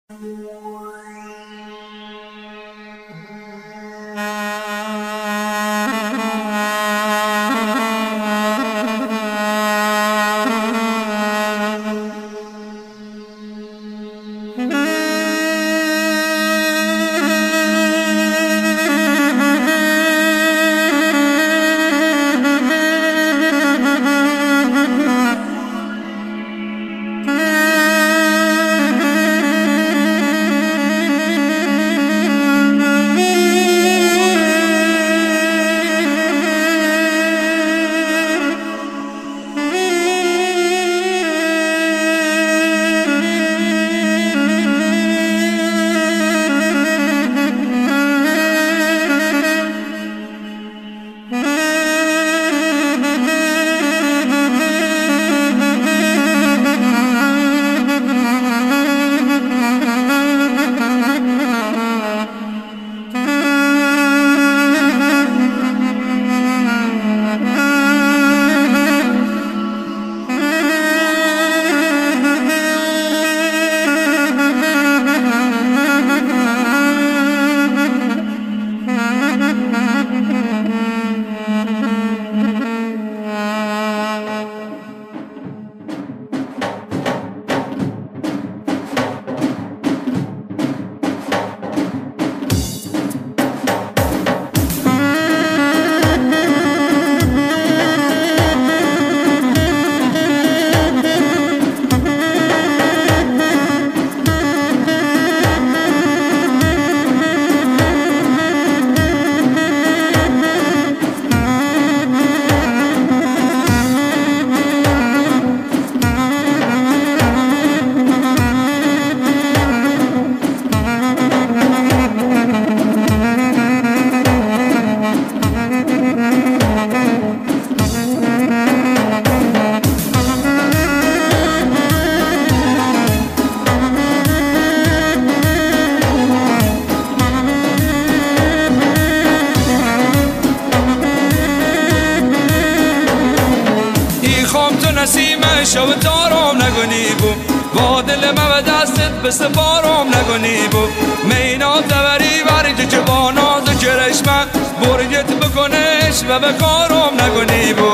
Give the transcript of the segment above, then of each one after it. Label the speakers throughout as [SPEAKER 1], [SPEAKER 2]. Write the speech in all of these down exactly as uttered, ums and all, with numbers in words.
[SPEAKER 1] شو تارم نگونی بو با دل من و دستت به سپارم نگونی بو مینا تبری برج جواناز کرشمه برگت بکنش و به کارم نگونی بو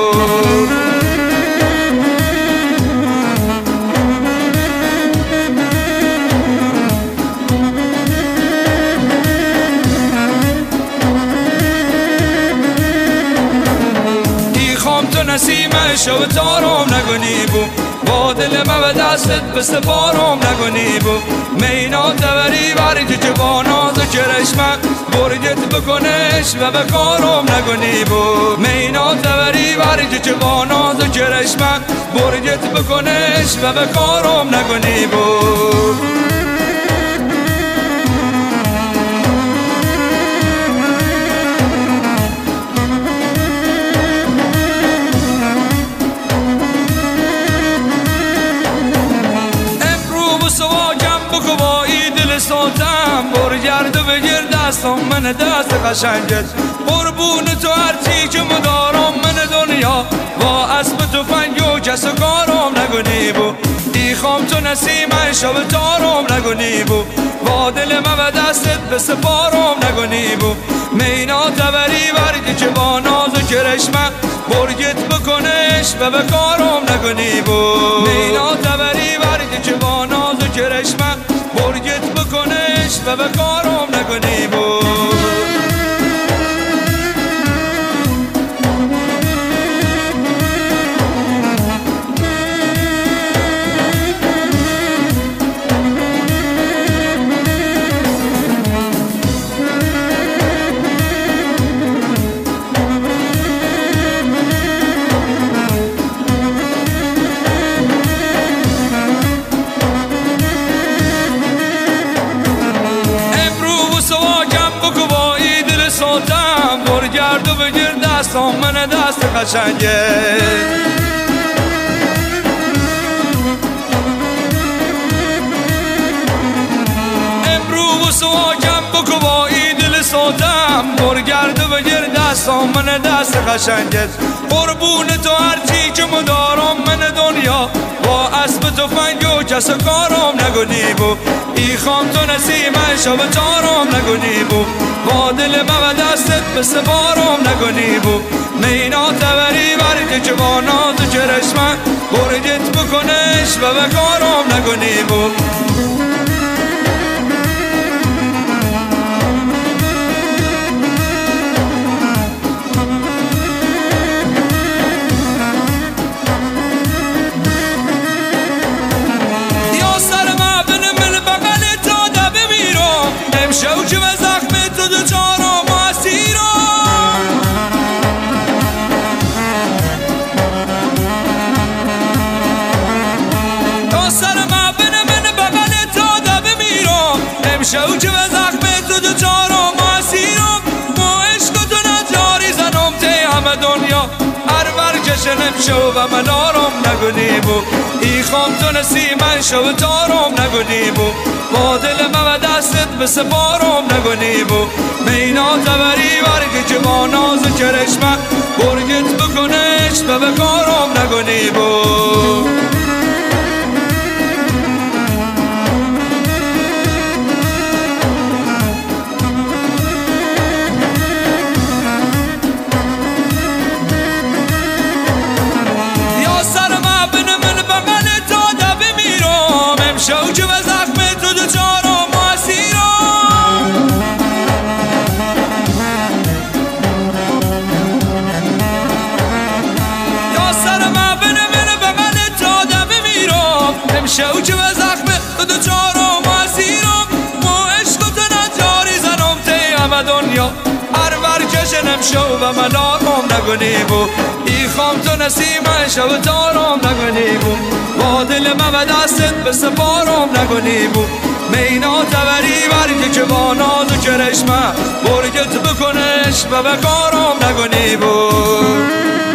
[SPEAKER 1] نسیمه شو تارم نگونی بو با دل من و دستت به سپارم نگونی بو مینا تبری برج جواناز کرشمه برگت بکنش و به کارم نگونی بو مینا تبری برج جواناز کرشمه برگت بکنش و به کارم نگونی بو برگرد و بگیر دستم من دست قشنگت قربون تو هرچی که مدارم من دنیا با اسب تو فنگ و کس و کارم نگونی بو دیخوام تو نسیمه شب تارم نگونی بو با دل من و دستت به سپارم نگونی بو مینا تبری برگ جواناز و کرشمه برگت بکنش و به کارم نگونی بو مینا تبری برگ جواناز و کرشمه برگت بکنش و به کارم نگونی بو برگرد و بگیر دستم من دست قشنگه امروز سواکم بکو با این دل ساتم برگرد و بگیر دستام من دست قشنگت قربون تو هرچی که مدارم من دنیا با اسب تفنگ و کس کارم نگونی بو ای خام تو نسیم شب تارم نگونی بو با دل من دستت بسپارم نگونی بو مینا تبری برگ جوانات و چرشمن برگت بکنش و بکارم نگونی بو شوچ و زخم تو دو چارم اسیرم تا سر من بنه من بغل تا دب میرم شوچ و زخم تو دو چارم اسیرم با عشق تو نجاری زنم تی همه دنیا هر ورکش نمشو و من آرم نگونی بو ای خام تو نسیمن شو تارم نگونی بو با دل من و دستت بسپارم نگونی بو مینا تبری برگ جواناز کرشمه برگت بکنش و بکارم نگونی بو یا سر من بنه من بغل تا دب میرم امشو که و زخم تو دو چارم اسیرم یا سر من بنه من بغل تا دب میرم امشو که و زخم تو دو چارم اسیرم با عشق تو نجاری زنم تی همه دنیا هر ورکش نمشو و من آرم نگونی بو ای خام تو نسیمن شو تارم نگونی بو با دل من و دستت بسپارم نگونی بو مینا تبری برگ جوانات و کرشمه برگت بکنش و بکارم نگونی بو